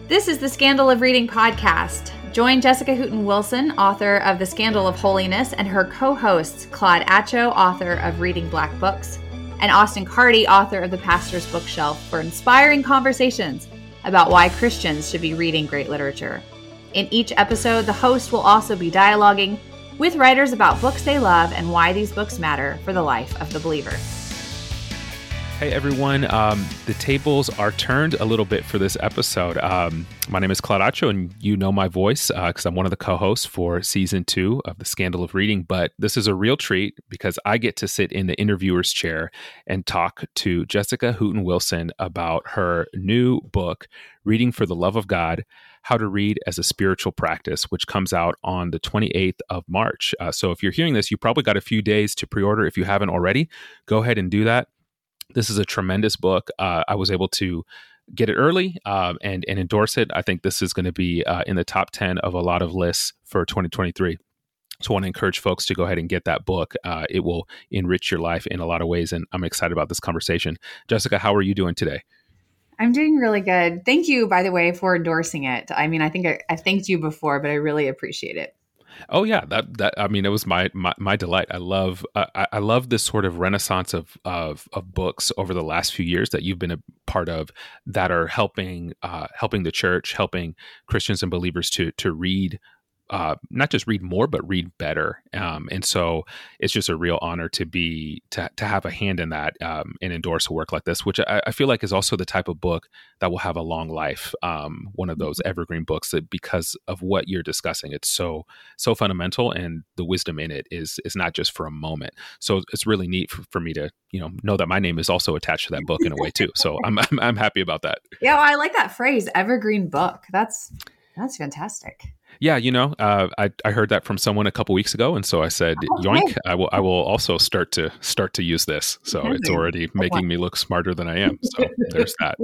This is the Scandal of Reading podcast. Join Jessica Hooten Wilson, author of The Scandal of Holiness, and her co-hosts, Claude Atcho, author of Reading Black Books, and Austin Carty, author of The Pastor's Bookshelf, for inspiring conversations about why Christians should be reading great literature. In each episode, the host will also be dialoguing with writers about books they love and why these books matter for the life of the believer. Hey everyone, the tables are turned a little bit for this episode. My name is Claude Atcho, and you know my voice because I'm one of the co-hosts for Season 2 of The Scandal of Reading, but this is a real treat because I get to sit in the interviewer's chair and talk to Jessica Hooten Wilson about her new book, Reading for the Love of God, How to Read as a Spiritual Practice, which comes out on the 28th of March. So if you're hearing this, you probably got a few days to pre-order. If you haven't already, go ahead and do that. This is a tremendous book. I was able to get it early and endorse it. I think this is going to be in the top 10 of a lot of lists for 2023. So I want to encourage folks to go ahead and get that book. It will enrich your life in a lot of ways, and I'm excited about this conversation. Jessica, how are you doing today? I'm doing really good. Thank you, by the way, for endorsing it. I mean, I think I thanked you before, but I really appreciate it. Oh yeah, it was my delight. I love this sort of renaissance of books over the last few years that you've been a part of that are helping the church, helping Christians and believers to read. Not just read more, but read better. And so it's just a real honor to have a hand in that and endorse a work like this, which I feel like is also the type of book that will have a long life. One of those evergreen books that, because of what you're discussing, it's so fundamental, and the wisdom in it is not just for a moment. So it's really neat for me to know that my name is also attached to that book in a way too. So I'm happy about that. Yeah, well, I like that phrase, evergreen book. That's fantastic. Yeah, I heard that from someone a couple weeks ago, and so I said, "Yoink! I will also start to use this." So it's already making me look smarter than I am. So there's that.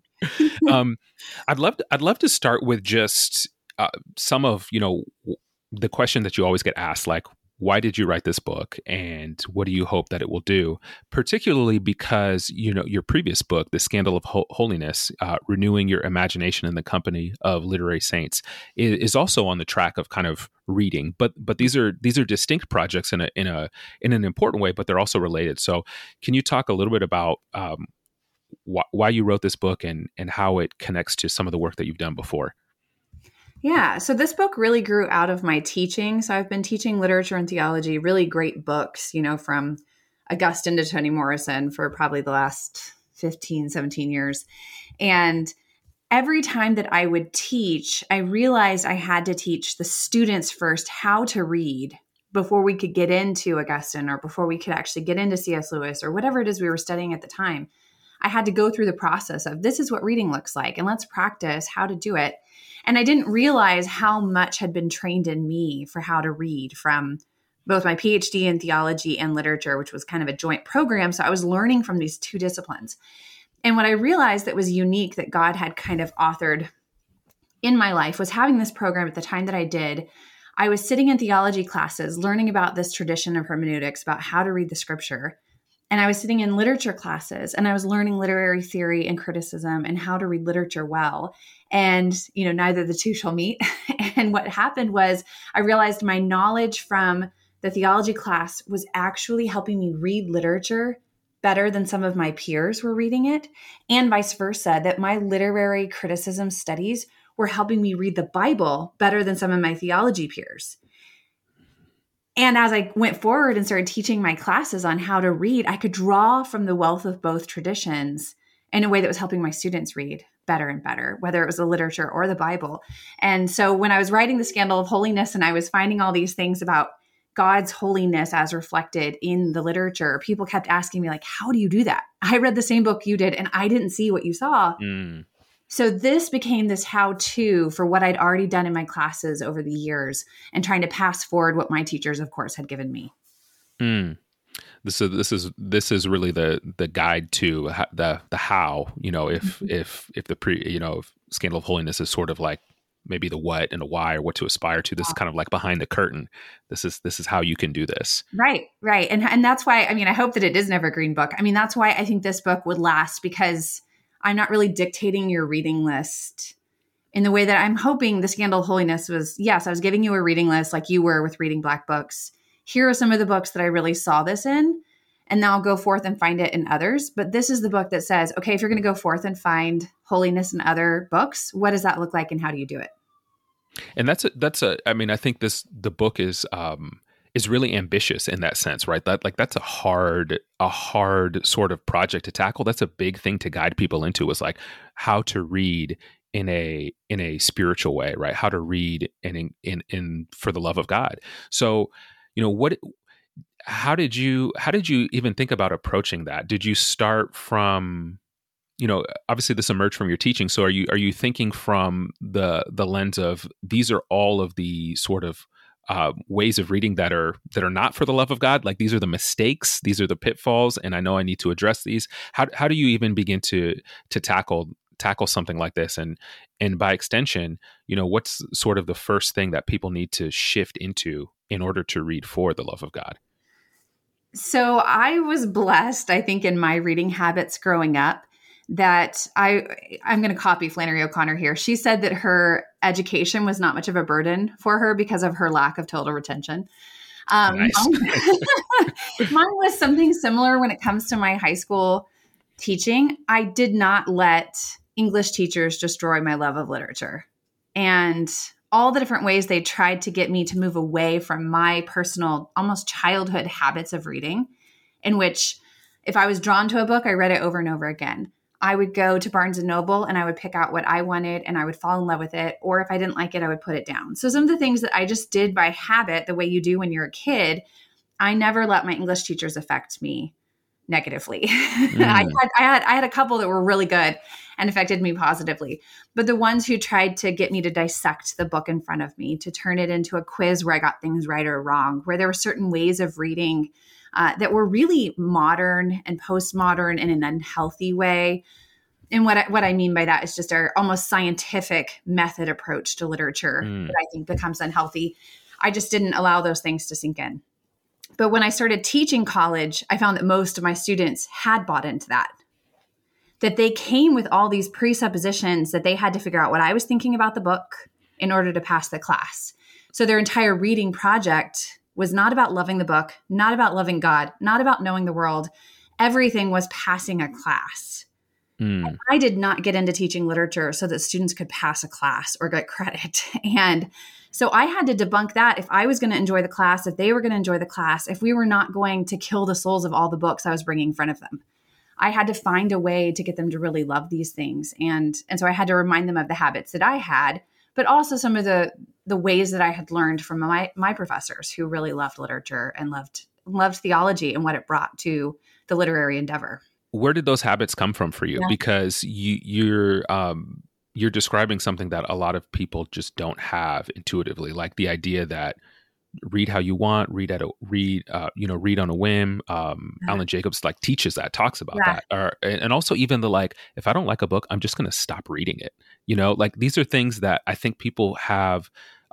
I'd love to start with just some of the question that you always get asked, like, why did you write this book, and what do you hope that it will do? Particularly because, your previous book, The Scandal of Holiness, Renewing Your Imagination in the Company of Literary Saints, is also on the track of kind of reading. But these are distinct projects in an important way, but they're also related. So can you talk a little bit about why you wrote this book and how it connects to some of the work that you've done before? Yeah. So this book really grew out of my teaching. So I've been teaching literature and theology, really great books, from Augustine to Toni Morrison for probably the last 15, 17 years. And every time that I would teach, I realized I had to teach the students first how to read before we could get into Augustine, or before we could actually get into C.S. Lewis, or whatever it is we were studying at the time. I had to go through the process of, this is what reading looks like, and let's practice how to do it. And I didn't realize how much had been trained in me for how to read from both my PhD in theology and literature, which was kind of a joint program. So I was learning from these two disciplines. And what I realized that was unique that God had kind of authored in my life was having this program at the time that I did. I was sitting in theology classes, learning about this tradition of hermeneutics, about how to read the scripture. And I was sitting in literature classes, and I was learning literary theory and criticism and how to read literature well. And, neither the two shall meet. And what happened was I realized my knowledge from the theology class was actually helping me read literature better than some of my peers were reading it, and vice versa, that my literary criticism studies were helping me read the Bible better than some of my theology peers. And as I went forward and started teaching my classes on how to read, I could draw from the wealth of both traditions in a way that was helping my students read better and better, whether it was the literature or the Bible. And so when I was writing The Scandal of Holiness and I was finding all these things about God's holiness as reflected in the literature, people kept asking me, like, how do you do that? I read the same book you did, and I didn't see what you saw. So this became this how-to for what I'd already done in my classes over the years, and trying to pass forward what my teachers, of course, had given me. This is really the guide to the how. If Scandal of Holiness is sort of like maybe the what and the why, or what to aspire to. This is kind of like behind the curtain. This is how you can do this. Right. And that's why, I hope that it is an evergreen book. That's why I think this book would last, because I'm not really dictating your reading list in the way that I'm hoping the Scandal of Holiness was, yes, I was giving you a reading list like you were with reading Black books. Here are some of the books that I really saw this in, and now I'll go forth and find it in others. But this is the book that says, okay, if you're going to go forth and find holiness in other books, what does that look like and how do you do it? And I mean, I think the book is really ambitious in that sense, right? That's a hard sort of project to tackle. That's a big thing to guide people into, is like how to read in a spiritual way, right? How to read in for the love of God. So, how did you even think about approaching that? Did you start from, obviously this emerged from your teaching. So are you thinking from the lens of these are all of the sort of ways of reading that are not for the love of God? Like these are the mistakes, these are the pitfalls, and I know I need to address these. How do you even begin to tackle something like this? And by extension, what's sort of the first thing that people need to shift into in order to read for the love of God? So I was blessed, I think, in my reading habits growing up, that I'm going to copy Flannery O'Connor here. She said that her education was not much of a burden for her because of her lack of total retention. Nice. Mine was something similar when it comes to my high school teaching. I did not let English teachers destroy my love of literature. And all the different ways they tried to get me to move away from my personal, almost childhood habits of reading, in which if I was drawn to a book, I read it over and over again. I would go to Barnes and Noble and I would pick out what I wanted and I would fall in love with it. Or if I didn't like it, I would put it down. So some of the things that I just did by habit, the way you do when you're a kid, I never let my English teachers affect me negatively. I had a couple that were really good and affected me positively. But the ones who tried to get me to dissect the book in front of me, to turn it into a quiz where I got things right or wrong, where there were certain ways of reading that were really modern and postmodern in an unhealthy way. And what I mean by that is just our almost scientific method approach to literature that I think becomes unhealthy. I just didn't allow those things to sink in. But when I started teaching college, I found that most of my students had bought into that they came with all these presuppositions that they had to figure out what I was thinking about the book in order to pass the class. So their entire reading project was not about loving the book, not about loving God, not about knowing the world. Everything was passing a class. And I did not get into teaching literature so that students could pass a class or get credit. And so I had to debunk that. If I was going to enjoy the class, if they were going to enjoy the class, if we were not going to kill the souls of all the books I was bringing in front of them, I had to find a way to get them to really love these things. And so I had to remind them of the habits that I had, but also some of the ways that I had learned from my professors who really loved literature and loved theology and what it brought to the literary endeavor. Where did those habits come from for you? Yeah. Because you're describing something that a lot of people just don't have intuitively, like the idea that read how you want, read on a whim. Alan Jacobs talks about that. And also even the if I don't like a book, I'm just going to stop reading it. These are things that I think people have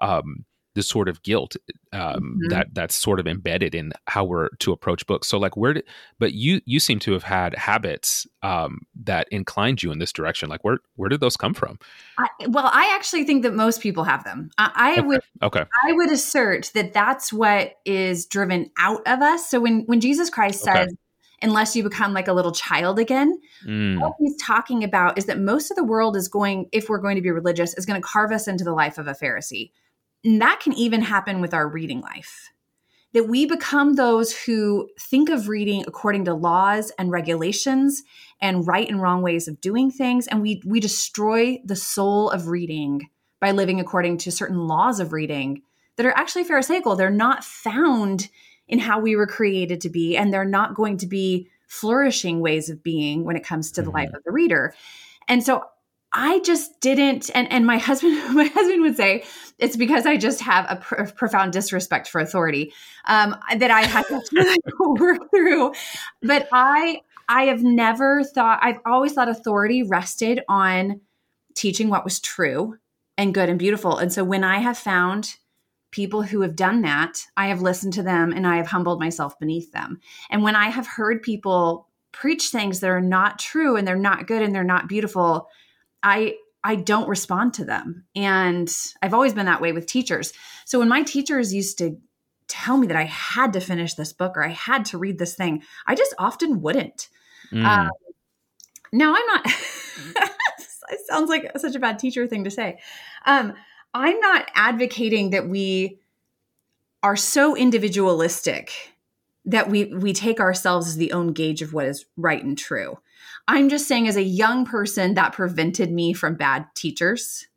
this sort of guilt that's sort of embedded in how we're to approach books. So but you seem to have had habits that inclined you in this direction. Where did those come from? I actually think that most people have them. I would assert that that's what is driven out of us. So when Jesus Christ says, unless you become like a little child again, what he's talking about is that most of the world is going, if we're going to be religious, is going to carve us into the life of a Pharisee. And that can even happen with our reading life, that we become those who think of reading according to laws and regulations and right and wrong ways of doing things. And we destroy the soul of reading by living according to certain laws of reading that are actually Pharisaical. They're not found in how we were created to be, and they're not going to be flourishing ways of being when it comes to the life of the reader. And so I just didn't, and my husband would say it's because I just have a profound disrespect for authority that I had to work through. But I have never thought, I've always thought authority rested on teaching what was true and good and beautiful. And so when I have found people who have done that, I have listened to them and I have humbled myself beneath them. And when I have heard people preach things that are not true and they're not good and they're not beautiful, I I don't respond to them. And I've always been that way with teachers. So when my teachers used to tell me that I had to finish this book or I had to read this thing, I just often wouldn't. Now I'm not, it sounds like such a bad teacher thing to say. I'm not advocating that we are so individualistic that we take ourselves as the own gauge of what is right and true. I'm just saying, as a young person, that prevented me from bad teachers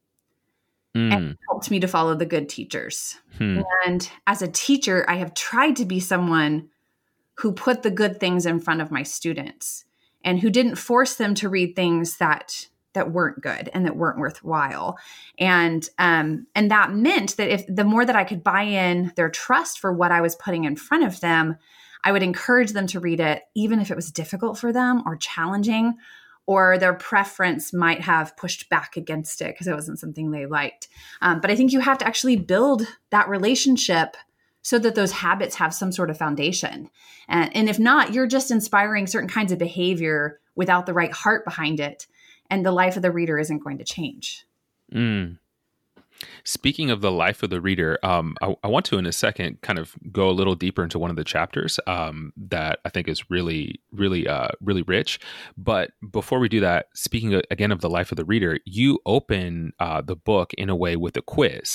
and helped me to follow the good teachers. And as a teacher, I have tried to be someone who put the good things in front of my students and who didn't force them to read things that weren't good and that weren't worthwhile. And that meant that if the more that I could buy in their trust for what I was putting in front of them, I would encourage them to read it, even if it was difficult for them or challenging, or their preference might have pushed back against it because it wasn't something they liked. But I think you have to actually build that relationship so that those habits have some sort of foundation. And if not, you're just inspiring certain kinds of behavior without the right heart behind it. And the life of the reader isn't going to change. Speaking of the life of the reader, I want to, in a second, kind of go a little deeper into one of the chapters that I think is really, really, really rich. But before we do that, speaking again of the life of the reader, you open the book in a way with a quiz,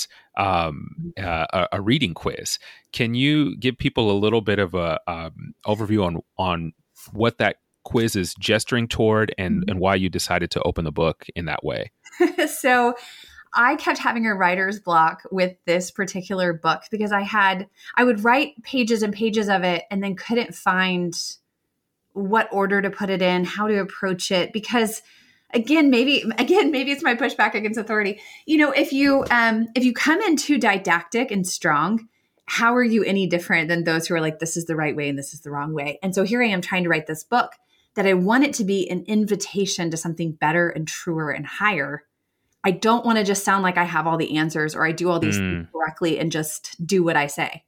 a reading quiz. Can you give people a little bit of a overview on what that quiz is gesturing toward and why you decided to open the book in that way? So I kept having a writer's block with this particular book because I would write pages and pages of it and then couldn't find what order to put it in, how to approach it. Because maybe it's my pushback against authority. If you come in too didactic and strong, how are you any different than those who are like, this is the right way and this is the wrong way? And so here I am trying to write this book that I want it to be an invitation to something better and truer and higher. I don't want to just sound like I have all the answers or I do all these things correctly and just do what I say.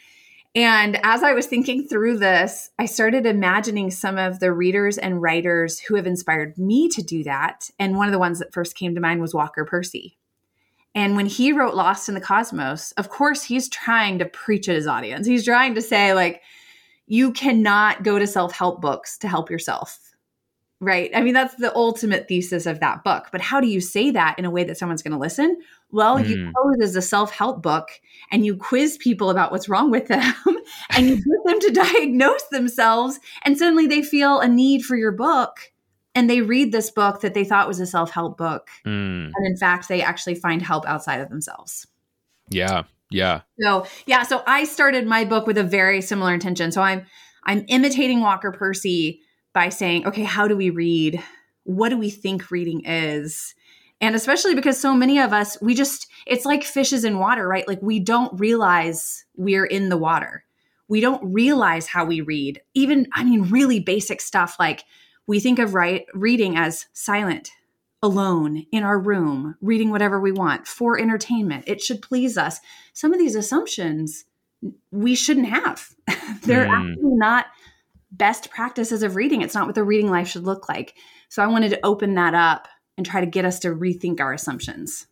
And as I was thinking through this, I started imagining some of the readers and writers who have inspired me to do that. And one of the ones that first came to mind was Walker Percy. And when he wrote Lost in the Cosmos, of course, he's trying to preach at his audience. He's trying to say, like, you cannot go to self-help books to help yourself. Right. I mean, that's the ultimate thesis of that book. But how do you say that in a way that someone's going to listen? Well, you pose as a self-help book and you quiz people about what's wrong with them and you get them to diagnose themselves. And suddenly they feel a need for your book and they read this book that they thought was a self-help book. And in fact, they actually find help outside of themselves. Yeah. Yeah. So I started my book with a very similar intention. So I'm imitating Walker Percy by saying, okay, how do we read? What do we think reading is? And especially because so many of us, it's like fishes in water, right? Like we don't realize we're in the water. We don't realize how we read. Really basic stuff. Like we think of reading as silent, alone, in our room, reading whatever we want for entertainment. It should please us. Some of these assumptions we shouldn't have. They're actually not best practices of reading. It's not what the reading life should look like. So I wanted to open that up and try to get us to rethink our assumptions.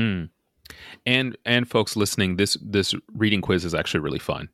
And folks listening, this reading quiz is actually really fun.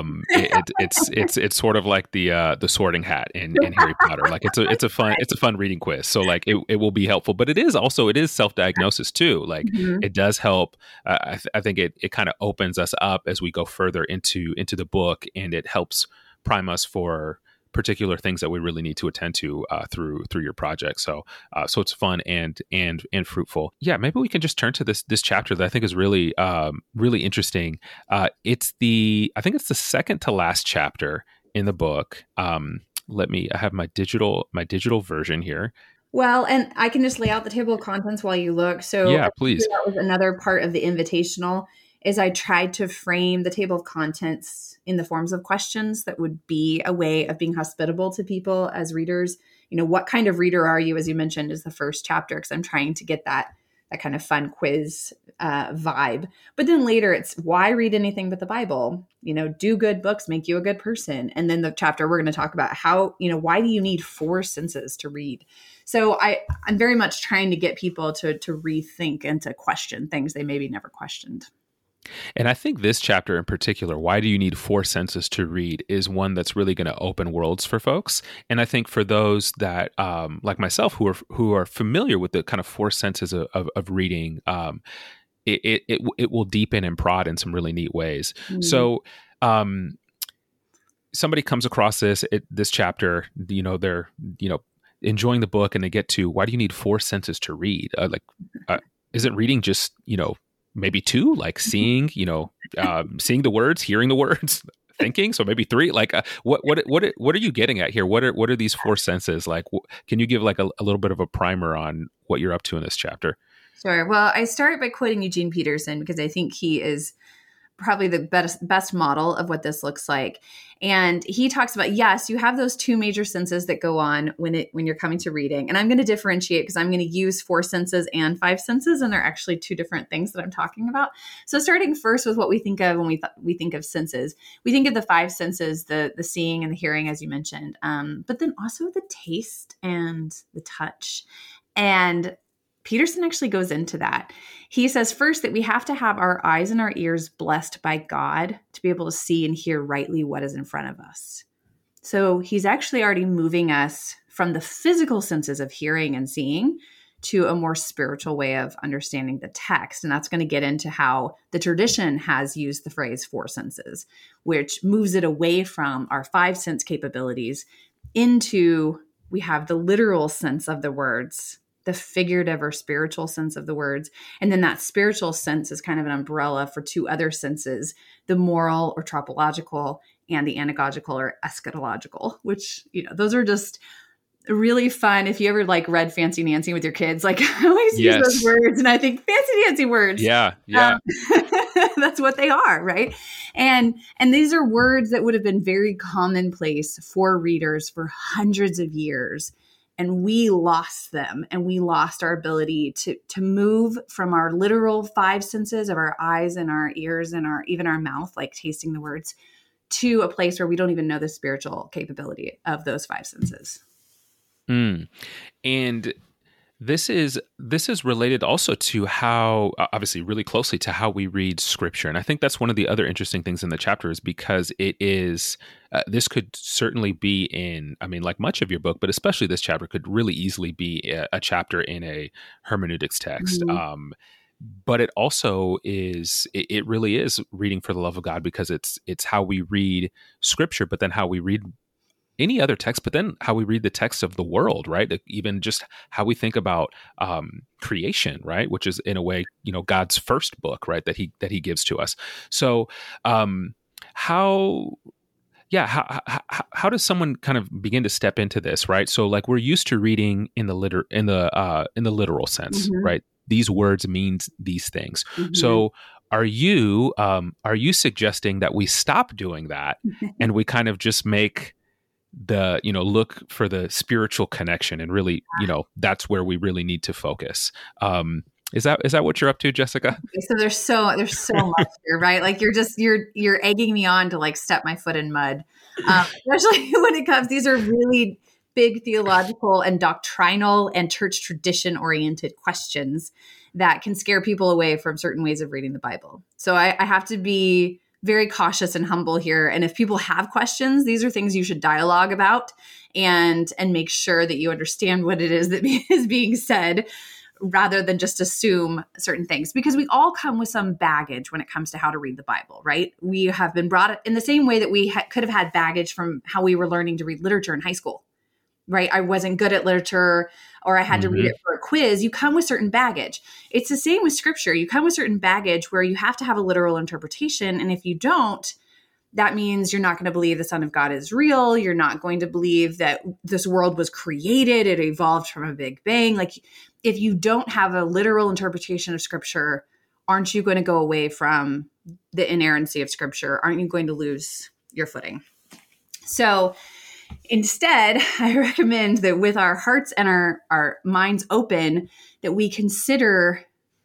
It's sort of like the Sorting Hat in Harry Potter. Like it's a fun reading quiz. So like it will be helpful, but it is self-diagnosis too. Like it does help. I think it kind of opens us up as we go further into the book, and it helps prime us for particular things that we really need to attend to through your project. So it's fun and fruitful. Yeah, maybe we can just turn to this chapter that I think is really really interesting. I think it's the second to last chapter in the book. I have my digital version here. Well, and I can just lay out the table of contents while you look. So yeah, please. That was another part of the invitational. Is I tried to frame the table of contents in the forms of questions that would be a way of being hospitable to people as readers. What kind of reader are you, as you mentioned, is the first chapter, because I'm trying to get that kind of fun quiz vibe. But then later it's why read anything but the Bible? Do good books make you a good person? And then the chapter we're going to talk about how, why do you need 4 senses to read? So I'm very much trying to get people to rethink and to question things they maybe never questioned. And I think this chapter in particular, why do you need 4 senses to read, is one that's really going to open worlds for folks. And I think for those that, like myself, who are familiar with the kind of 4 senses of reading, it will deepen and prod in some really neat ways. Mm-hmm. So somebody comes across this chapter, they're enjoying the book, and they get to, why do you need 4 senses to read? Isn't reading just maybe 2, like seeing, seeing the words, hearing the words, thinking? So maybe 3. Like, what are you getting at here? What are these 4 senses? Like, can you give like a little bit of a primer on what you're up to in this chapter? Sure. Well, I start by quoting Eugene Peterson because I think he is probably the best model of what this looks like. And he talks about, yes, you have those 2 major senses that go on when you're coming to reading. And I'm going to differentiate because I'm going to use 4 senses and 5 senses, and they're actually 2 different things that I'm talking about. So starting first with what we think of when we think of senses, we think of the 5 senses, the seeing and the hearing, as you mentioned, but then also the taste and the touch. And Peterson actually goes into that. He says first that we have to have our eyes and our ears blessed by God to be able to see and hear rightly what is in front of us. So he's actually already moving us from the physical senses of hearing and seeing to a more spiritual way of understanding the text. And that's going to get into how the tradition has used the phrase 4 senses, which moves it away from our 5 sense capabilities into, we have the literal sense of the words, the figurative or spiritual sense of the words. And then that spiritual sense is kind of an umbrella for 2 other senses, the moral or tropological and the anagogical or eschatological, which, those are just really fun. If you ever like read Fancy Nancy with your kids, like I always use those words and I think Fancy Nancy words. Yeah. That's what they are, right? And these are words that would have been very commonplace for readers for hundreds of years. And we lost them, and we lost our ability to move from our literal 5 senses of our eyes and our ears and even our mouth, like tasting the words, to a place where we don't even know the spiritual capability of those 5 senses. And this is related also to how, obviously really closely to how we read scripture. And I think that's one of the other interesting things in the chapter, is because it is, this could certainly be in, like much of your book, but especially this chapter could really easily be a chapter in a hermeneutics text. Mm-hmm. But it also is, it really is reading for the love of God, because it's how we read scripture, but then how we read any other text, but then how we read the text of the world, right? Even just how we think about creation, right? Which is in a way, God's first book, right? That he gives to us. So how does someone kind of begin to step into this, right? So like we're used to reading in the literal sense, mm-hmm. right? These words mean these things. Mm-hmm. So are you suggesting that we stop doing that and we kind of just make the, look for the spiritual connection, and really, that's where we really need to focus? Is that what you're up to, Jessica? So there's so much here, right? Like you're egging me on to like step my foot in mud, especially when it comes. These are really big theological and doctrinal and church tradition oriented questions that can scare people away from certain ways of reading the Bible. So I have to be very cautious and humble here. And if people have questions, these are things you should dialogue about and make sure that you understand what it is that is being said, rather than just assume certain things, because we all come with some baggage when it comes to how to read the Bible, right? We have been brought up in the same way that we could have had baggage from how we were learning to read literature in high school, right? I wasn't good at literature, or I had to read it for a quiz. You come with certain baggage. It's the same with scripture. You come with certain baggage where you have to have a literal interpretation. And if you don't, that means you're not going to believe the Son of God is real. You're not going to believe that this world was created. It evolved from a big bang. Like if you don't have a literal interpretation of scripture, aren't you going to go away from the inerrancy of scripture? Aren't you going to lose your footing? So instead, I recommend that with our hearts and our minds open, that we consider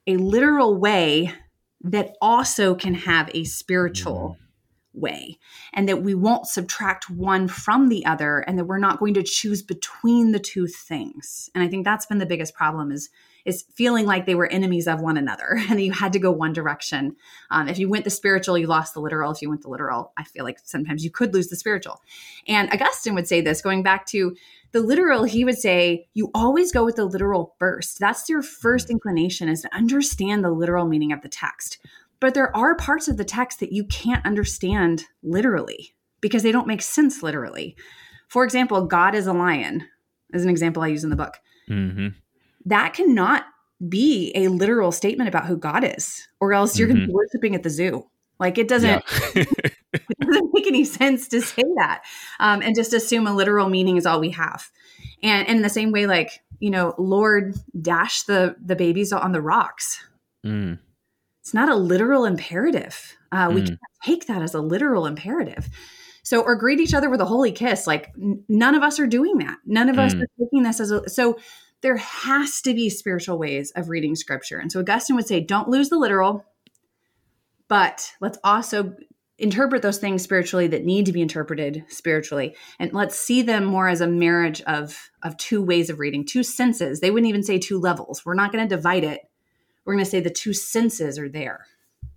a literal way that also can have a spiritual way, and that we won't subtract one from the other, and that we're not going to choose between the two things. And I think that's been the biggest problem is feeling like they were enemies of one another and you had to go one direction. If you went the spiritual, you lost the literal. If you went the literal, I feel like sometimes you could lose the spiritual. And Augustine would say this, going back to the literal, he would say, you always go with the literal first. That's your first inclination, is to understand the literal meaning of the text. But there are parts of the text that you can't understand literally because they don't make sense literally. For example, God is a lion is an example I use in the book. Mm-hmm. That cannot be a literal statement about who God is, or else you're going to be worshiping at the zoo. Like it doesn't, it doesn't make any sense to say that and just assume a literal meaning is all we have. And in the same way, like, Lord, dash the babies on the rocks. Mm. It's not a literal imperative. We can't take that as a literal imperative. So, or greet each other with a holy kiss. Like none of us are doing that. None of us are taking this as so there has to be spiritual ways of reading scripture. And so Augustine would say, don't lose the literal, but let's also interpret those things spiritually that need to be interpreted spiritually. And let's see them more as a marriage of two ways of reading, two senses. They wouldn't even say two levels. We're not going to divide it. We're going to say the two senses are there.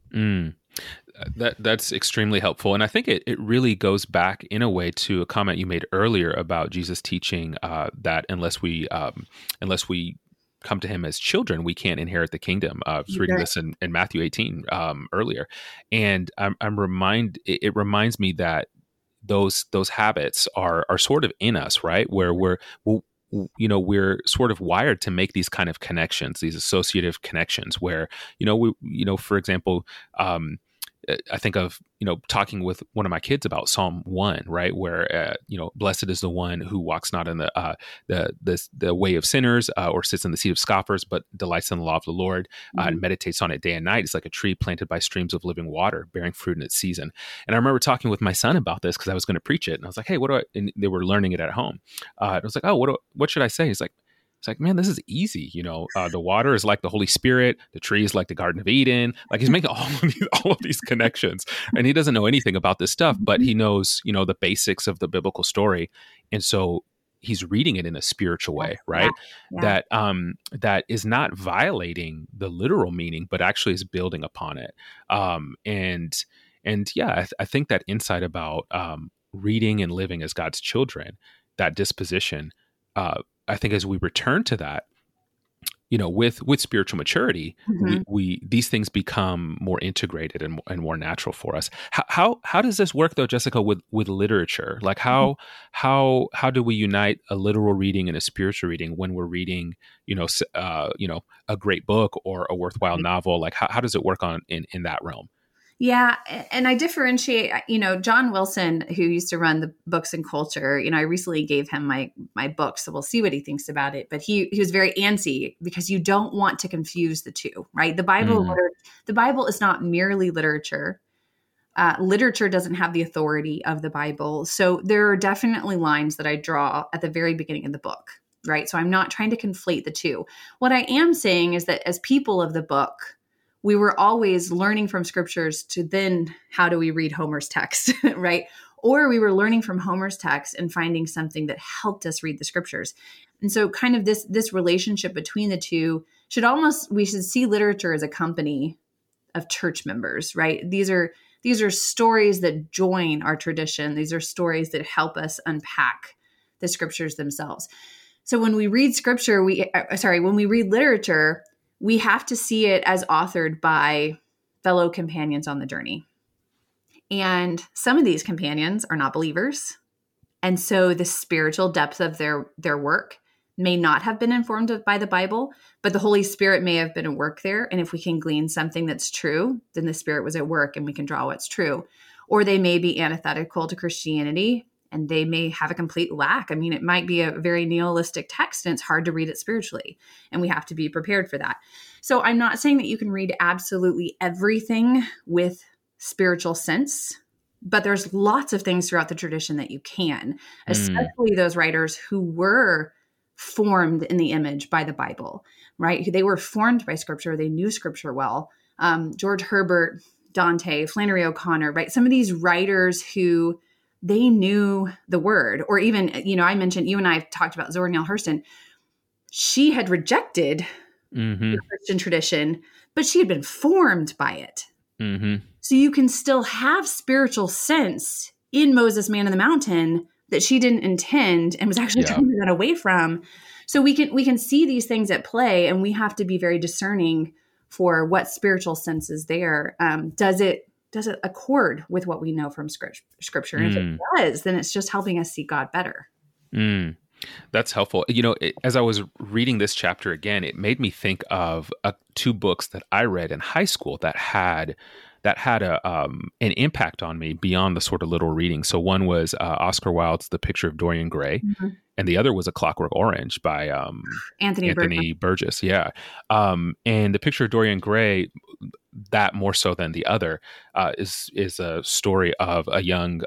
That's extremely helpful. And I think it really goes back in a way to a comment you made earlier about Jesus teaching that unless we come to him as children, we can't inherit the kingdom. I was reading this in Matthew 18 earlier. And it reminds me that those habits are sort of in us, right? Where we're sort of wired to make these kind of connections, these associative connections where, for example, I think of, talking with one of my kids about Psalm 1, right? Where, blessed is the one who walks not in the way of sinners or sits in the seat of scoffers, but delights in the law of the Lord and meditates on it day and night. It's like a tree planted by streams of living water, bearing fruit in its season. And I remember talking with my son about this because I was going to preach it. And I was like, hey, and they were learning it at home. I was like, oh, what should I say? He's like, man, this is easy. The water is like the Holy Spirit. The tree is like the Garden of Eden. Like he's making all of these connections, and he doesn't know anything about this stuff, but he knows, the basics of the biblical story. And so he's reading it in a spiritual way, right? Yeah. That is not violating the literal meaning, but actually is building upon it. And yeah, I think that insight about reading and living as God's children, that disposition, I think as we return to that, with spiritual maturity, we these things become more integrated and more natural for us. How does this work though, Jessica, with literature? Like how do we unite a literal reading and a spiritual reading when we're reading, a great book or a worthwhile novel? Like how does it work in that realm? Yeah. And I differentiate, John Wilson, who used to run the Books and Culture, I recently gave him my book, so we'll see what he thinks about it. But he was very antsy because you don't want to confuse the two, right? The Bible is not merely literature. Literature doesn't have the authority of the Bible. So there are definitely lines that I draw at the very beginning of the book, right? So I'm not trying to conflate the two. What I am saying is that as people of the book, we were always learning from scriptures to then how do we read Homer's text, right? Or we were learning from Homer's text and finding something that helped us read the scriptures. And so kind of this relationship between the two we should see literature as a company of church members, right? These are stories that join our tradition. These are stories that help us unpack the scriptures themselves. So when we read scripture, when we read literature, we have to see it as authored by fellow companions on the journey. And some of these companions are not believers. And so the spiritual depth of their work may not have been informed by the Bible, but the Holy Spirit may have been at work there. And if we can glean something that's true, then the Spirit was at work and we can draw what's true. Or they may be antithetical to Christianity and they may have a complete lack. I mean, it might be a very nihilistic text and it's hard to read it spiritually. And we have to be prepared for that. So I'm not saying that you can read absolutely everything with spiritual sense, but there's lots of things throughout the tradition that you can, especially those writers who were formed in the image by the Bible, right? They were formed by Scripture. They knew Scripture well. George Herbert, Dante, Flannery O'Connor, right? Some of these writers who they knew the word, or even, I mentioned, you and I have talked about Zora Neale Hurston. She had rejected the Christian tradition, but she had been formed by it. So you can still have spiritual sense in Moses, Man in the Mountain, that she didn't intend and was actually turning that away from. So we can see these things at play, and we have to be very discerning for what spiritual sense is there. Does it accord with what we know from Scripture? And if it does, then it's just helping us see God better. That's helpful. As I was reading this chapter again, it made me think of two books that I read in high school that had an impact on me beyond the sort of little reading. So one was Oscar Wilde's The Picture of Dorian Gray, and the other was A Clockwork Orange by Anthony Burgess. Yeah, and The Picture of Dorian Gray, that more so than the other, is a story of a young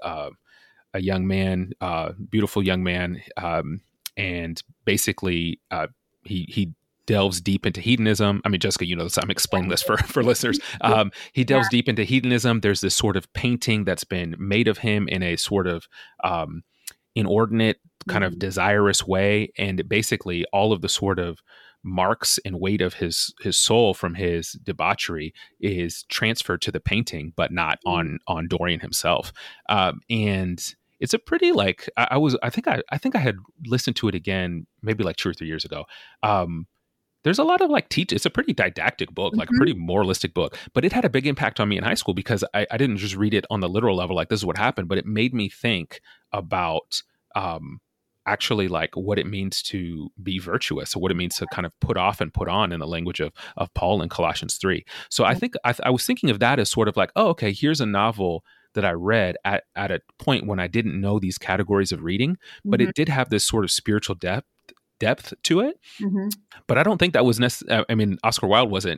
man, beautiful young man, and basically he delves deep into hedonism. I mean, Jessica, this, I'm explaining this for listeners. He delves deep into hedonism. There's this sort of painting that's been made of him in a sort of inordinate, kind of desirous way, and basically all of the sort of marks and weight of his soul from his debauchery is transferred to the painting, but not on Dorian himself. And it's a pretty I think I had listened to it again maybe like 2 or 3 years ago. There's a lot of it's a pretty didactic book, like a pretty moralistic book, but it had a big impact on me in high school because I didn't just read it on the literal level, like this is what happened, but it made me think about actually what it means to be virtuous, or what it means to kind of put off and put on, in the language of Paul in Colossians 3. So I think I was thinking of that as sort of oh, okay, here's a novel that I read at a point when I didn't know these categories of reading, but it did have this sort of spiritual depth to it. But I don't think that was necessary. I mean, Oscar Wilde wasn't,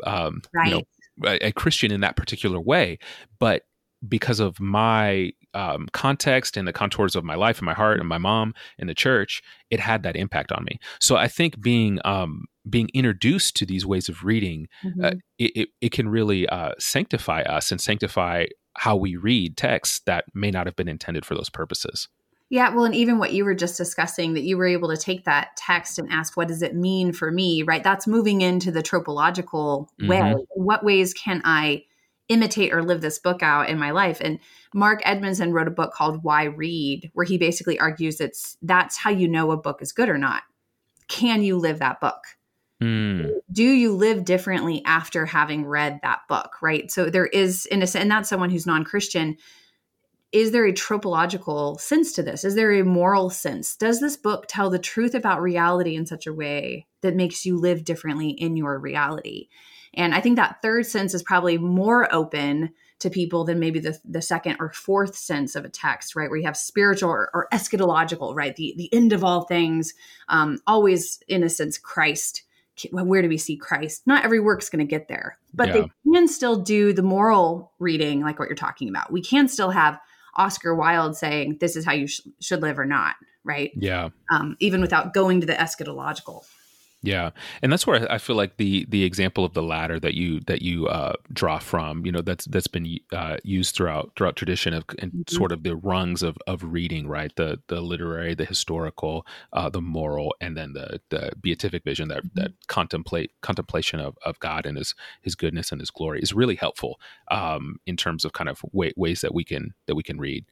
a Christian in that particular way, but because of my context and the contours of my life and my heart and my mom and the church, it had that impact on me. So I think being introduced to these ways of reading, it can really sanctify us and sanctify how we read texts that may not have been intended for those purposes. Yeah, well, and even what you were just discussing, that you were able to take that text and ask, what does it mean for me, right? That's moving into the tropological way. In what ways can I imitate or live this book out in my life? And Mark Edmondson wrote a book called Why Read, where he basically argues that's how you know a book is good or not. Can you live that book? Do you live differently after having read that book, right? So there is, and that's someone who's non-Christian. Is there a tropological sense to this? Is there a moral sense? Does this book tell the truth about reality in such a way that makes you live differently in your reality? And I think that third sense is probably more open to people than maybe the second or fourth sense of a text, right? Where you have spiritual or eschatological, right? The end of all things, always in a sense, Christ. Where do we see Christ? Not every work's going to get there, but they can still do the moral reading, like what you're talking about. We can still have Oscar Wilde saying, this is how you should live or not, right? Yeah. Even without going to the eschatological. Yeah, and that's where I feel like the example of the ladder that you draw from, that's been used throughout tradition of and sort of the rungs of reading, right? The literary, the historical, the moral, and then the beatific vision, that contemplation of God and his goodness and his glory is really helpful in terms of kind of ways that we can read.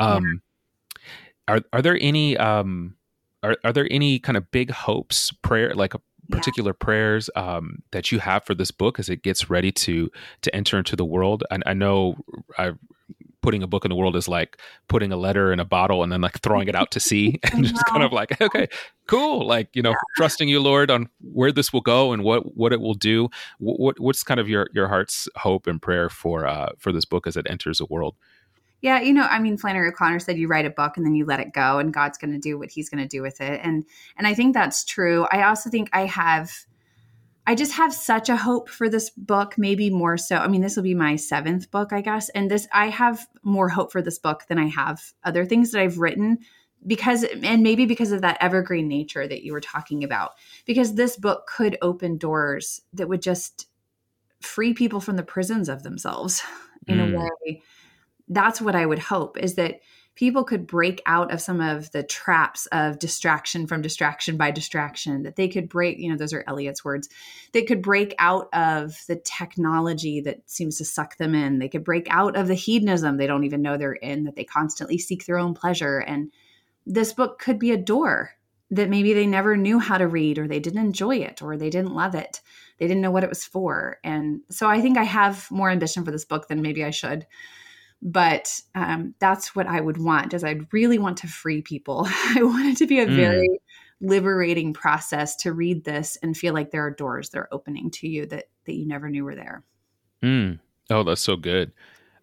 Are there any Are there any kind of big hopes, particular prayers that you have for this book as it gets ready to enter into the world? I know putting a book in the world is like putting a letter in a bottle and then like throwing it out to sea and just kind of like, okay, cool. Trusting you, Lord, on where this will go and what it will do. What's kind of your heart's hope and prayer for this book as it enters the world? Yeah, Flannery O'Connor said you write a book and then you let it go and God's going to do what he's going to do with it. And I think that's true. I also think I just have such a hope for this book, maybe more so. This will be my 7th book, I guess. And I have more hope for this book than I have other things that I've written, and maybe because of that evergreen nature that you were talking about, because this book could open doors that would just free people from the prisons of themselves in a way. That's what I would hope, is that people could break out of some of the traps of distraction from distraction by distraction, that they could break, those are Eliot's words. They could break out of the technology that seems to suck them in. They could break out of the hedonism they don't even know they're in, that they constantly seek their own pleasure. And this book could be a door that maybe they never knew how to read, or they didn't enjoy it, or they didn't love it. They didn't know what it was for. And so I think I have more ambition for this book than maybe I should. But that's what I would want, is I'd really want to free people. I want it to be a very liberating process to read this and feel like there are doors that are opening to you that you never knew were there. Oh, that's so good.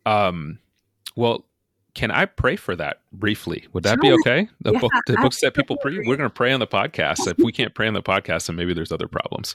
Well, can I pray for that briefly? Would that be okay? The books that people pray. We're going to pray on the podcast. If we can't pray on the podcast, then maybe there's other problems.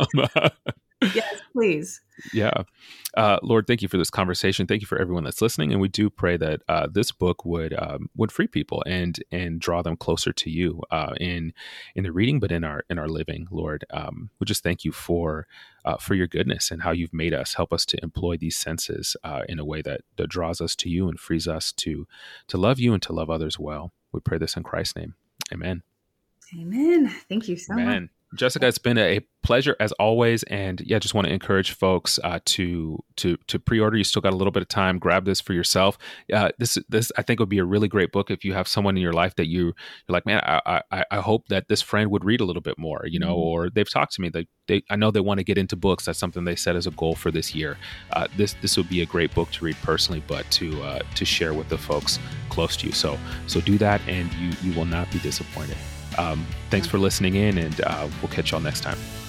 Yes, please. Yeah. Lord, thank you for this conversation. Thank you for everyone that's listening. And we do pray that this book would free people and draw them closer to you in the reading, but in our living, Lord. We just thank you for your goodness and how you've made us. Help us to employ these senses in a way that draws us to you and frees us to love you and to love others well. We pray this in Christ's name. Amen. Amen. Thank you so much. Jessica, it's been a pleasure as always. And yeah, just want to encourage folks to pre-order. You still got a little bit of time. Grab this for yourself. This I think would be a really great book if you have someone in your life that you're like, man, I hope that this friend would read a little bit more, or they've talked to me. I know they want to get into books. That's something they set as a goal for this year. This would be a great book to read personally, but to share with the folks close to you. So do that, and you will not be disappointed. Thanks for listening in, and we'll catch y'all next time.